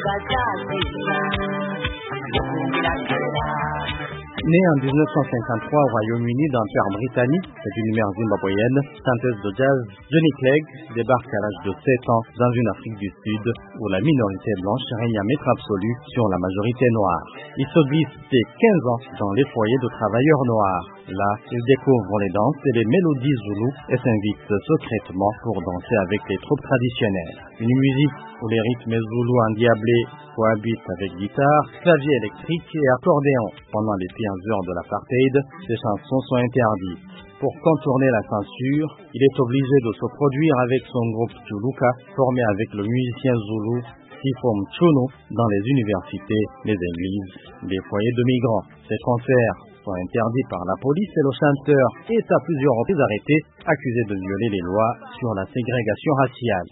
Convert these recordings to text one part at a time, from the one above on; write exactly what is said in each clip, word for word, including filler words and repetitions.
Née en dix-neuf cent cinquante-trois au Royaume-Uni d'un père britannique, c'est une mère zimbabwéenne, chanteuse de jazz, Johnny Clegg débarque à l'âge de sept ans dans une Afrique du Sud où la minorité blanche règne à maître absolu sur la majorité noire. Il se glisse dès quinze ans dans les foyers de travailleurs noirs. Là, il découvre les danses et les mélodies zoulous et s'invite secrètement pour danser avec les troupes traditionnelles. Une musique où les rythmes zoulous endiablés cohabitent avec guitare, clavier électrique et accordéon. Pendant les pires heures de l'apartheid, ces chansons sont interdites. Pour contourner la censure, il est obligé de se produire avec son groupe Chuluka, formé avec le musicien zoulou Sifo Mchunu, dans les universités, les églises, les foyers de migrants. Ces concerts sont interdits par la police et le chanteur est à plusieurs reprises arrêté, accusé de violer les lois sur la ségrégation raciale.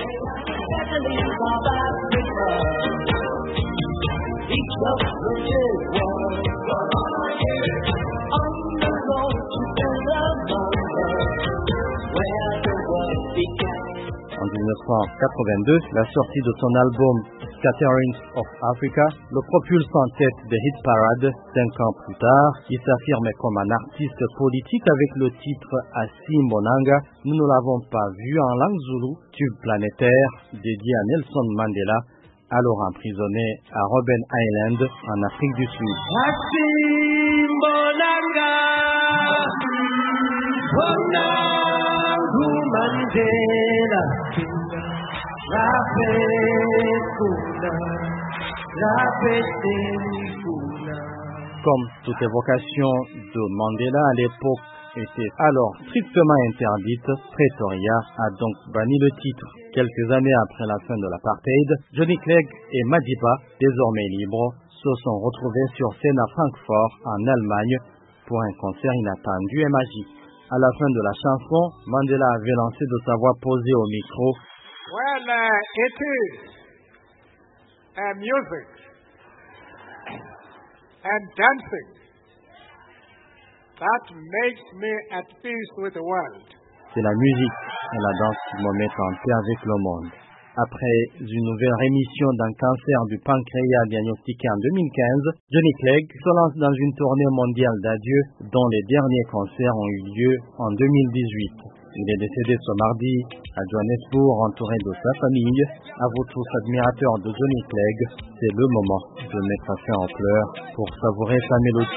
En dix-neuf cent quatre-vingt-deux, la sortie de son album Scatterings of Africa le propulse en tête des hit parades. Cinq ans plus tard, il s'affirme comme un artiste politique avec le titre Assi Mbonanga. Nous ne l'avons pas vu en langue zoulou, tube planétaire dédié à Nelson Mandela, alors emprisonné à Robben Island en Afrique du Sud. Assi Mbonanga, Mandela, comme toute évocation de Mandela à l'époque était alors strictement interdite, Pretoria a donc banni le titre. Quelques années après la fin de l'apartheid, Johnny Clegg et Madiba, désormais libres, se sont retrouvés sur scène à Francfort, en Allemagne, pour un concert inattendu et magique. À la fin de la chanson, Mandela avait lancé de sa voix posée au micro. Well, uh, it is uh, music and dancing that makes me at peace with the world. C'est la musique et la danse qui me mettent en paix avec le monde. Après une nouvelle rémission d'un cancer du pancréas diagnostiqué en deux mille quinze, Johnny Clegg se lance dans une tournée mondiale d'adieu dont les derniers concerts ont eu lieu en deux mille dix-huit. Il est décédé ce mardi à Johannesburg entouré de sa famille. À vous tous admirateurs de Johnny Clegg, c'est le moment de mettre fin en pleurs pour savourer sa mélodie.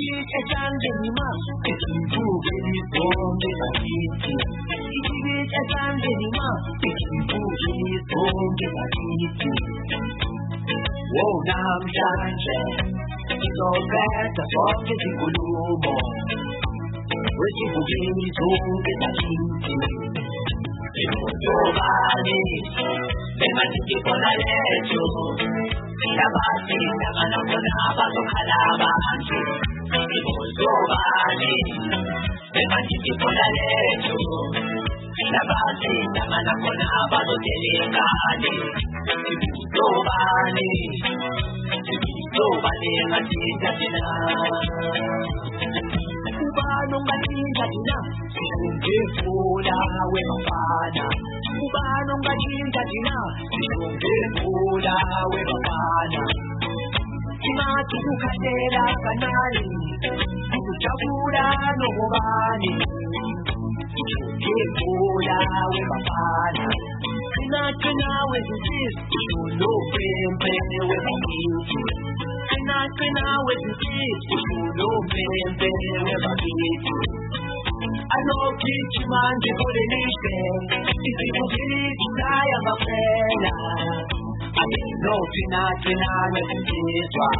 Ubano ngatinda dina, ngefula wemafana. Ubano ngatinda dina, ngefula wemafana. Imati kukatela kanali, kuchakula nobani. Ngefula wemafana. Kina kina wezizis, no pempe wemafana. Kina kina wezizis, no pempe wemafana. I know kids man de poleniste, if you believe I am a friend. I know tina tina nesitwa.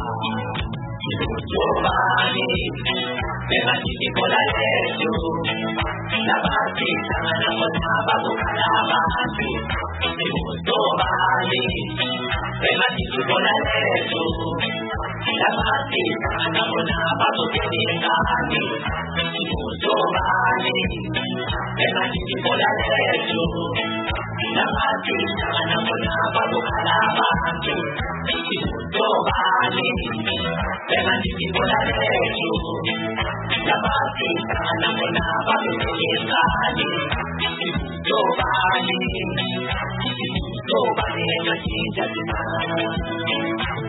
Giovanni, bella di polaretto, la partita non poteva toccare avanti. Giovanni, bella di polaretto, la partita non poteva toccare avanti. Giovanni, bella di polaretto, la partita non poteva toccare avanti. Giovanni, bella di polaretto, la partita non poteva toccare avanti. Giovanni, Giovanni Neno chinja zima